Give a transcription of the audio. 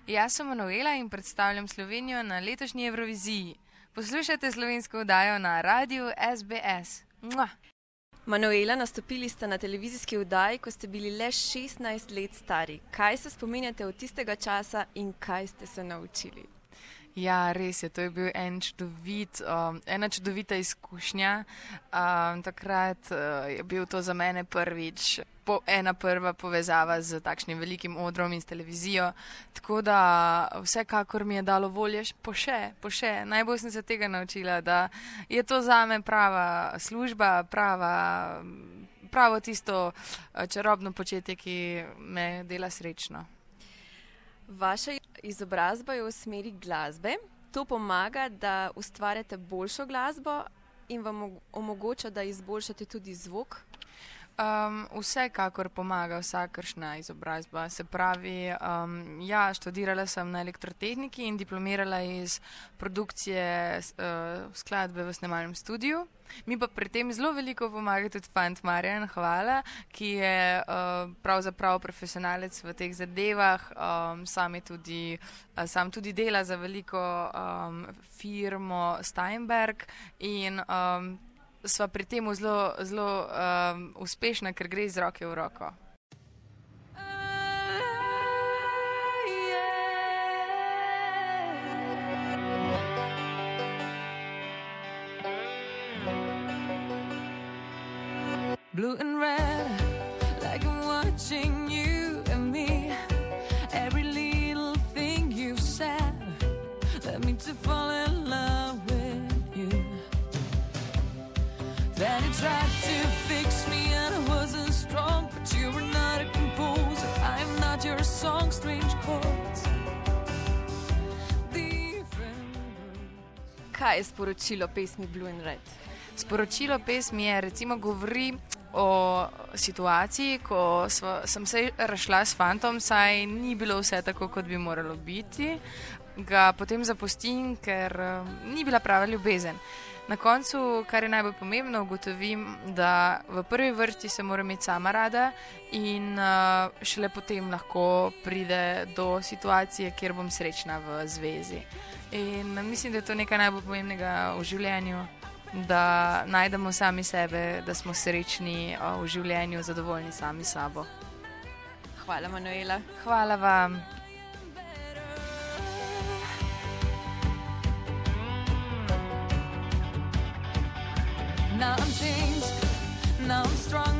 Jaz sem Manuela in predstavljam Slovenijo na letošnji Evroviziji. Poslušajte slovensko oddajo na radiju SBS. Mua. Manuela, nastopili ste na televizijski oddaji, ko ste bili le 16 let stari. Kaj se spominjate od tistega časa in kaj ste se naučili? Ja, res je, to je bil ena čudovita izkušnja. Takrat je bil to za mene prvič, ena prva povezava z takšnim velikim odrom in s televizijo. Tako da vsekakor mi je dalo volje po še. Najbolj sem se tega naučila, da je to zame prava služba, pravo tisto čarobno početje, ki me dela srečno. Vaša izobrazba je v smeri glasbe. To pomaga, da ustvarjate boljšo glasbo in vam omogoča, da izboljšate tudi zvok? Vsekakor pomaga vsakršna izobrazba. Se pravi, študirala sem na elektrotehniki in diplomirala iz produkcije skladbe v snemalnem studiu. Mi pa pri tem zelo veliko pomaga tudi fant Marjan, hvala, ki je pravzaprav profesionalec v teh zadevah. Sam tudi dela za veliko firmo Steinberg in sva pri tem zelo uspešna, ker gre iz roke v roko. Blue and red, like I'm watching you and me. Every little thing you've said led me to fall in love with you. Then you tried to fix me and I wasn't strong, but you were not a composer. I am not your song, strange chords. Kaj je sporočilo pesmi Blue and Red? Sporočilo pesmi je, recimo, govori o situaciji, ko sem se razšla s fantom, saj ni bilo vse tako, kot bi moralo biti. Ga potem zapustim, ker ni bila prava ljubezen. Na koncu, kar je najbolj pomembno, ugotovim, da v prvi vrsti se moram imeti sama rada in šele potem lahko pride do situacije, kjer bom srečna v zvezi. In mislim, da je to nekaj najbolj pomembnega v življenju, da najdemo sami sebe, da smo srečni v življenju, zadovoljni sami sabo. Hvala, Manuela. Hvala vam. Now I'm changed, now I'm strong.